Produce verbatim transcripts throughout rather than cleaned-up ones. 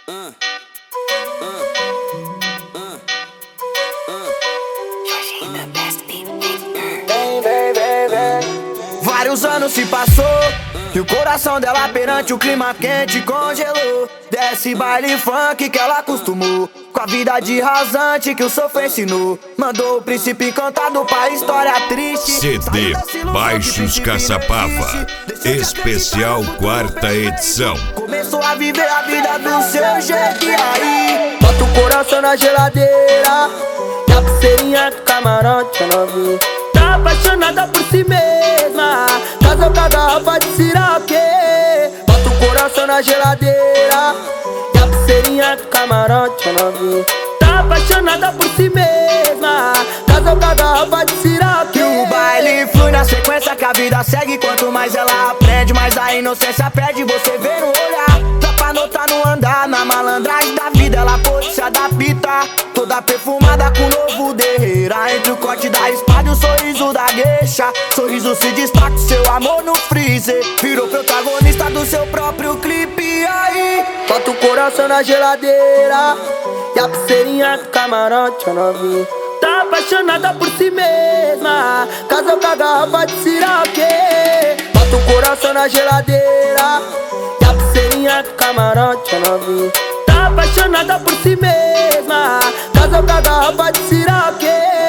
Uh, uh, uh, uh. Vem, vem, vem, vem. Vários anos se passou e o coração dela perante o clima quente congelou. Desce baile funk que ela acostumou, com a vida de rasante que o sofá ensinou. Mandou o príncipe encantado pra história triste. C D Baixos Caçapava, especial quarta edição. Começou a viver a vida do seu jeito e aí bota o coração na geladeira e a pulseirinha do camarote é novinha. Tá apaixonada por si mesma, casou com a garrafa de siraque. Bota o coração na geladeira e a pulseirinha do camarote é novinha. Tá apaixonada por si mesma, casou com a garrafa de siraque. O baile flui na sequência que a vida segue. Quanto mais ela aprende, mais a inocência perde. Você vê no olhar, dá pra notar no andar. Na malandragem da vida ela pôde se adaptar. Toda perfumada com novo derreira, entre o corte da espada e o sorriso da gueixa. Sorriso se destaca, seu amor no freezer. Virou protagonista do seu próprio clipe. E aí, bota o coração na geladeira e a pulseirinha do camarote é novinha. Tá apaixonada por si mesma, casou com a garrafa de siraque. Bota o coração na geladeira e a pulseirinha do camarote é novinha. Tá apaixonada por si mesma, casou com a garrafa de siraque.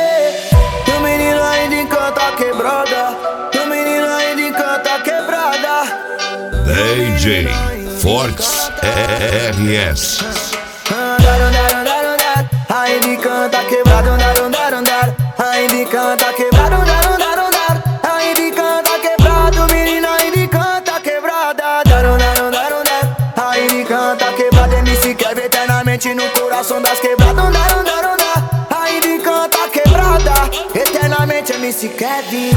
E o menino ainda encanta a quebrada, e o menino ainda encanta a quebrada. D J Fortes R S. Andar, andar, andar, andar, ainda encanta quebrado, andar, andar, andar, ainda encanta quebrado, andar, andar, andar, ainda encanta quebrado, menina ainda encanta quebrada, andar, andar, andar, andar, ainda encanta quebrado, M C Kevin eternamente no coração das quebradas, andar, andar, andar, ainda encanta quebrada, eternamente M C Kevin.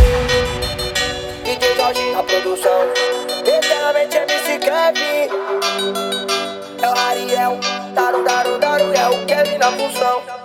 D J Jorge na produção, eternamente M C Kevin. É o Ariel, Daru, Daru, Daru, é o Kevin na função.